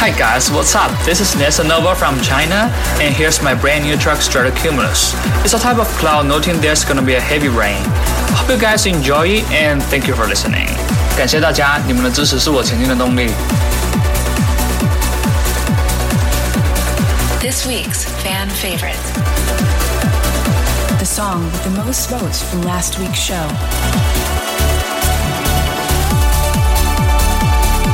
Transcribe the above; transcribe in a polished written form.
Hi guys, what's up? This is Nessa Nova from China, and here's my brand new track Stratocumulus. It's a type of cloud noting there's gonna be a heavy rain. Hope you guys enjoy it, and thank you for listening. 感谢大家，你们的支持是我前进的动力。 This week's fan favorite. The song with the most votes from last week's show.